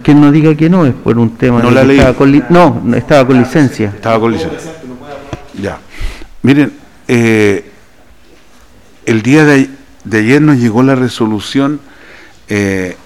que no diga que no, es por un tema no de la que leí. no estaba con licencia. Estaba con licencia. Ya. Miren, el día de ayer nos llegó la resolución, me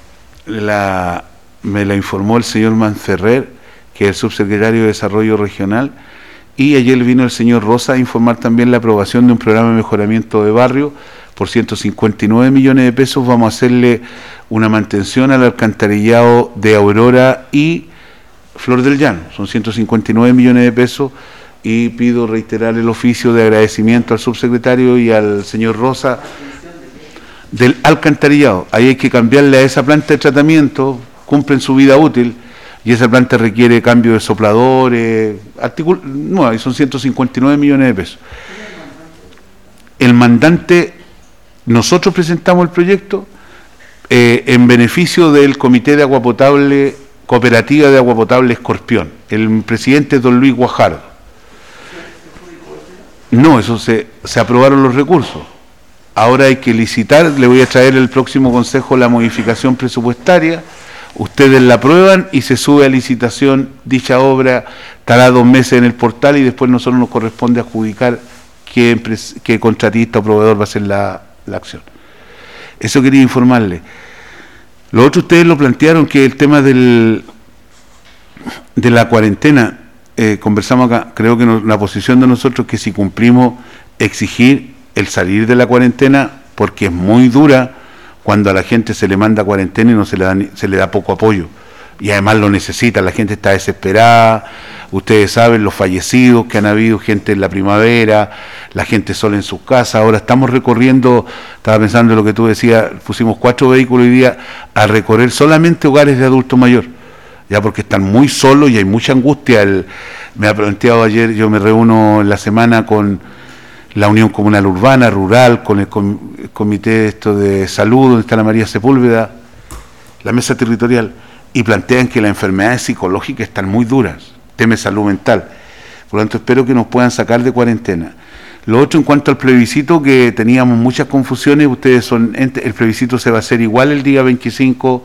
la informó el señor Manferrer, que es el subsecretario de Desarrollo Regional, y ayer vino el señor Rosa a informar también la aprobación de un programa de mejoramiento de barrio por 159 millones de pesos. Vamos a hacerle una mantención al alcantarillado de Aurora y Flor del Llano. Son 159 millones de pesos y pido reiterar el oficio de agradecimiento al subsecretario y al señor Rosa del alcantarillado. Ahí hay que cambiarle a esa planta de tratamiento, cumplen su vida útil, y esa planta requiere cambio de sopladores, no, y son 159 millones de pesos. El mandante, nosotros presentamos el proyecto en beneficio del Comité de Agua Potable, Cooperativa de Agua Potable Escorpión. El presidente es don Luis Guajardo. No, eso se aprobaron los recursos. Ahora hay que licitar, le voy a traer el próximo consejo la modificación presupuestaria, ustedes la aprueban y se sube a licitación dicha obra, estará 2 meses en el portal y después nosotros nos corresponde adjudicar qué contratista o proveedor va a hacer la acción. Eso quería informarle. Lo otro ustedes lo plantearon, que el tema de la cuarentena, conversamos acá, creo que la posición de nosotros es que si cumplimos exigir el salir de la cuarentena, porque es muy dura cuando a la gente se le manda cuarentena y no se le da poco apoyo, y además lo necesita, la gente está desesperada, ustedes saben los fallecidos que han habido, gente en la primavera, la gente sola en sus casas. Ahora estamos recorriendo, estaba pensando en lo que tú decías, pusimos 4 vehículos hoy día a recorrer solamente hogares de adulto mayor, ya porque están muy solos y hay mucha angustia. Me ha planteado ayer, yo me reúno en la semana con la Unión Comunal Urbana, Rural, con el Comité de Salud, donde está la María Sepúlveda, la mesa territorial, y plantean que las enfermedades psicológicas están muy duras, tema de salud mental. Por lo tanto, espero que nos puedan sacar de cuarentena. Lo otro, en cuanto al plebiscito, que teníamos muchas confusiones, el plebiscito se va a hacer igual el día 25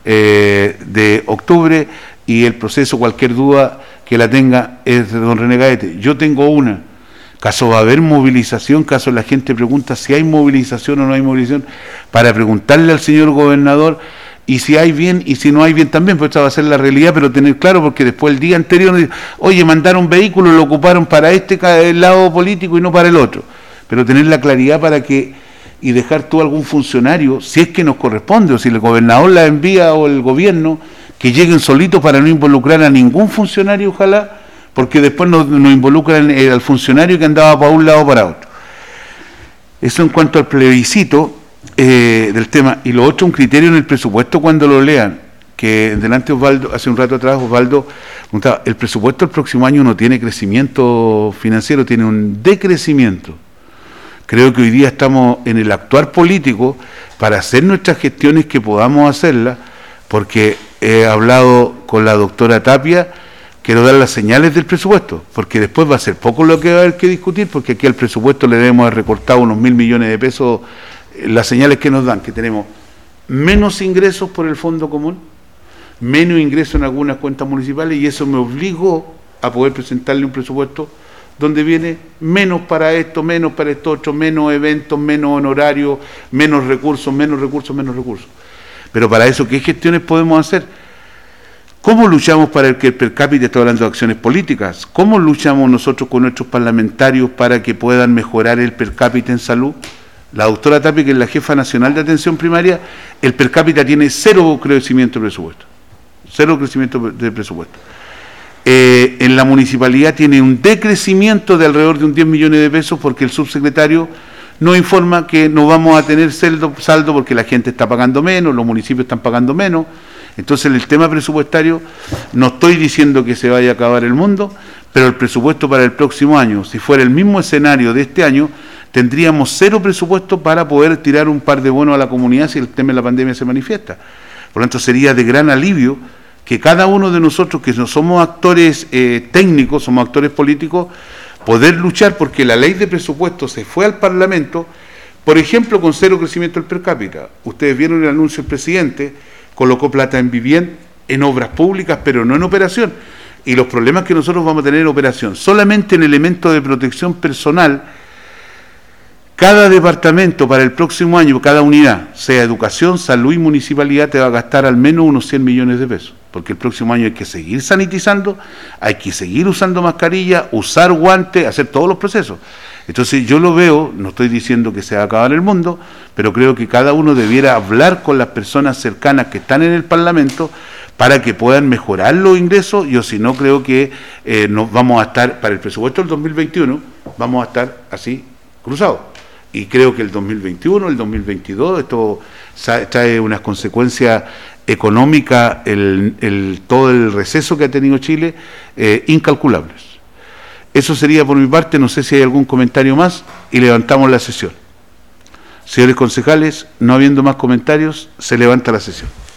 de octubre, y el proceso, cualquier duda que la tenga, es de don René Gaete. Yo tengo una. Caso va a haber movilización, caso la gente pregunta si hay movilización o no hay movilización, para preguntarle al señor gobernador, y si hay bien y si no hay bien también, pues esta va a ser la realidad, pero tener claro, porque después el día anterior nos dice, oye, mandaron vehículos, lo ocuparon para el lado político y no para el otro, pero tener la claridad para que, y dejar tú algún funcionario, si es que nos corresponde, o si el gobernador la envía o el gobierno, que lleguen solitos para no involucrar a ningún funcionario, ojalá, porque después nos involucran al funcionario que andaba para un lado o para otro. Eso en cuanto al plebiscito del tema. Y lo otro, un criterio en el presupuesto cuando lo lean, que delante Osvaldo, hace un rato atrás Osvaldo preguntaba, el presupuesto del próximo año no tiene crecimiento financiero, tiene un decrecimiento. Creo que hoy día estamos en el actuar político para hacer nuestras gestiones que podamos hacerlas, porque he hablado con la doctora Tapia. Quiero dar las señales del presupuesto, porque después va a ser poco lo que va a haber que discutir, porque aquí al presupuesto le debemos haber recortado unos 1.000 millones de pesos, las señales que nos dan, que tenemos menos ingresos por el fondo común, menos ingresos en algunas cuentas municipales, y eso me obligó a poder presentarle un presupuesto donde viene menos para esto otro, menos eventos, menos honorarios, menos recursos. Pero para eso, ¿qué gestiones podemos hacer? ¿Cómo luchamos para que el per cápita, estoy hablando de acciones políticas, cómo luchamos nosotros con nuestros parlamentarios para que puedan mejorar el per cápita en salud? La doctora Tapia, que es la jefa nacional de atención primaria, el per cápita tiene 0 crecimiento de presupuesto. 0 crecimiento de presupuesto. En la municipalidad tiene un decrecimiento de alrededor de un 10 millones de pesos, porque el subsecretario nos informa que no vamos a tener saldo porque la gente está pagando menos, los municipios están pagando menos. Entonces, el tema presupuestario, no estoy diciendo que se vaya a acabar el mundo, pero el presupuesto para el próximo año, si fuera el mismo escenario de este año, tendríamos 0 presupuesto para poder tirar un par de bonos a la comunidad si el tema de la pandemia se manifiesta. Por lo tanto, sería de gran alivio que cada uno de nosotros, que no somos actores técnicos, somos actores políticos, poder luchar, porque la ley de presupuesto se fue al Parlamento, por ejemplo, con 0 crecimiento del per cápita. Ustedes vieron el anuncio del presidente, colocó plata en vivienda, en obras públicas, pero no en operación. Y los problemas que nosotros vamos a tener en operación, solamente en elementos de protección personal, cada departamento para el próximo año, cada unidad, sea educación, salud y municipalidad, te va a gastar al menos unos 100 millones de pesos. Porque el próximo año hay que seguir sanitizando, hay que seguir usando mascarilla, usar guantes, hacer todos los procesos. Entonces yo lo veo, no estoy diciendo que se va a acabar el mundo, pero creo que cada uno debiera hablar con las personas cercanas que están en el Parlamento para que puedan mejorar los ingresos. Yo si no creo que nos vamos a estar, para el presupuesto del 2021, vamos a estar así cruzados. Y creo que el 2021, el 2022, esto trae unas consecuencias económicas, todo el receso que ha tenido Chile, incalculables. Eso sería por mi parte, no sé si hay algún comentario más, y levantamos la sesión. Señores concejales, no habiendo más comentarios, se levanta la sesión.